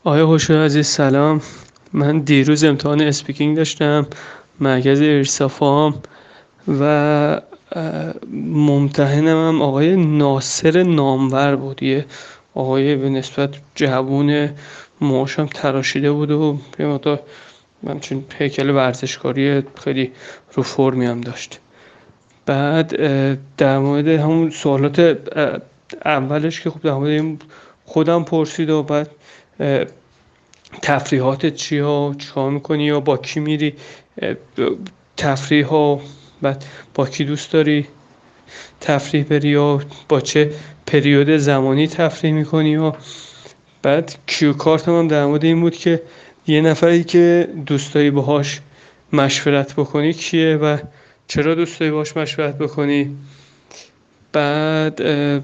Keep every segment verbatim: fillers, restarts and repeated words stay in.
آقای هوشو عزیز سلام. من دیروز امتحان اسپیکینگ داشتم مرکز ارسافام و اه، ممتحنم هم آقای ناصر نامور بود. یه آقای به نسبت جوون، موهاشم تراشیده بود و یه مقدار همچون هیکل ورزشکاری خیلی رو فرمی هم داشت. بعد اه، در مورد همون سوالات اه، اولش که خب در مورد این خودم پرسید و بعد اه، تفریحاتت چیه و چیکار میکنی یا با کی میری اه، تفریح ها، بعد با کی دوست داری تفریح بری یا با چه پریود زمانی تفریح میکنی. و بعد کیو کارت هم در مورد این بود که یه نفری که دوست داری باهاش مشورت بکنی کیه و چرا دوست داری باهاش مشورت بکنی. بعد اه،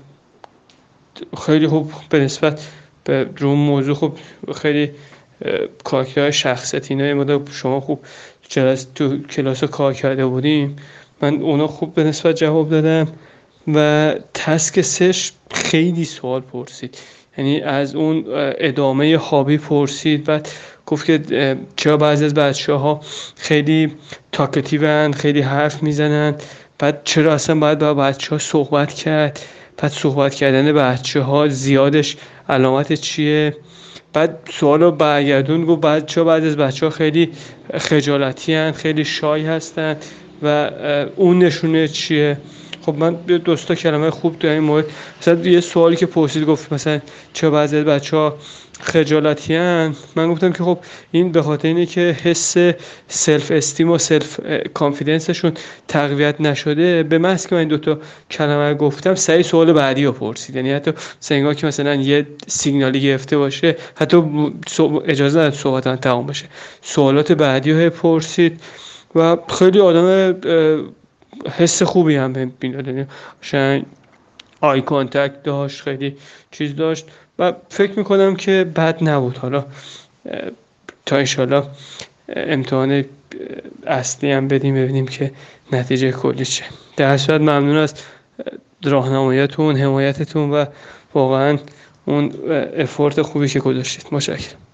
خیلی خوب به نسبت به روم موضوع خوب خیلی کارکردهای شخصیت اینا یه مدار شما خوب جلس تو کلاس رو کار کرده بودیم، من اونا خوب به نسبت جواب دادم. و تسک سش خیلی سوال پرسید، یعنی از اون ادامه هابی پرسید. بعد گفت که اه، چرا بعضی از بچه ها خیلی تاکتیون، خیلی حرف میزنن، بعد چرا اصلا باید با بچه ها صحبت کرد، بعد صحبت کردن بچه ها زیادش علامت چیه. بعد سوال رو برگردون گفت بعد چرا بعضی از بچه ها خیلی خجالتی هن، خیلی شای هستن و اه، اون نشونه چیه. خب من یه دوستا کلمه خوب در این مورد، مثلا یه سوالی که پرسید گفت مثلا چرا بعضی از بچه ها خجالتی هن، من گفتم که خب این به خاطر اینه که حس سلف استیم و سلف کانفیدنسشون تقویت نشده. به محض که من این دوتا کلمه رو گفتم سعی سوال بعدی رو پرسید، یعنی حتی سنگا که مثلا یه سیگنالی گرفته باشه حتی اجازه نداد صحبت من تمام بشه، سوالات بعدی رو پرسید. و خیلی آدم حس خوبی هم به این داد، یعنی قشنگ آی کانتکت داشت، خیلی چیز داشت و فکر میکنم که بد نبود. حالا اه، تا انشالله امتحان اصلی هم بدیم ببینیم که نتیجه کلی چه. در صورت ممنون از راهنماییتون، حمایتتون و واقعا اون افورت خوبی که گذاشتید. متشکرم.